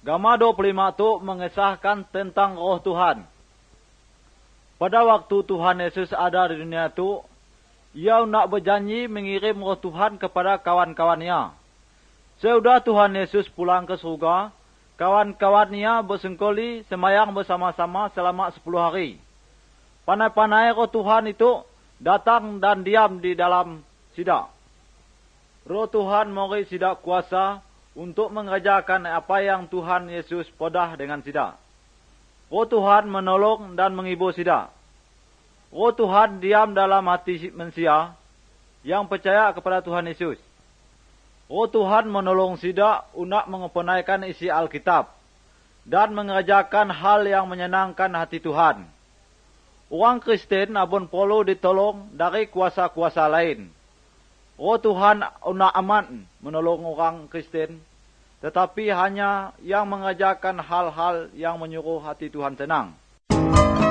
Gama 25 itu mengesahkan tentang roh Tuhan. Pada waktu Tuhan Yesus ada di dunia itu, Ia nak berjanji mengirim roh Tuhan kepada kawan-kawannya. Sudah Tuhan Yesus pulang ke surga, kawan-kawannya bersengkoli semayang bersama-sama selama 10 hari. Panai-panai roh Tuhan itu datang dan diam di dalam Sida. Roh Tuhan memberi Sida kuasa untuk mengerjakan apa yang Tuhan Yesus podah dengan Sida. Roh Tuhan menolong dan menghibur Sida. Roh Tuhan diam dalam hati manusia yang percaya kepada Tuhan Yesus. Roh Tuhan menolong Sida untuk mengempunaikan isi Alkitab dan mengerjakan hal yang menyenangkan hati Tuhan. Orang Kristen abon perlu ditolong dari kuasa-kuasa lain. Roh Tuhan una aman menolong orang Kristen, tetapi hanya yang mengerjakan hal-hal yang menyuruh hati Tuhan senang.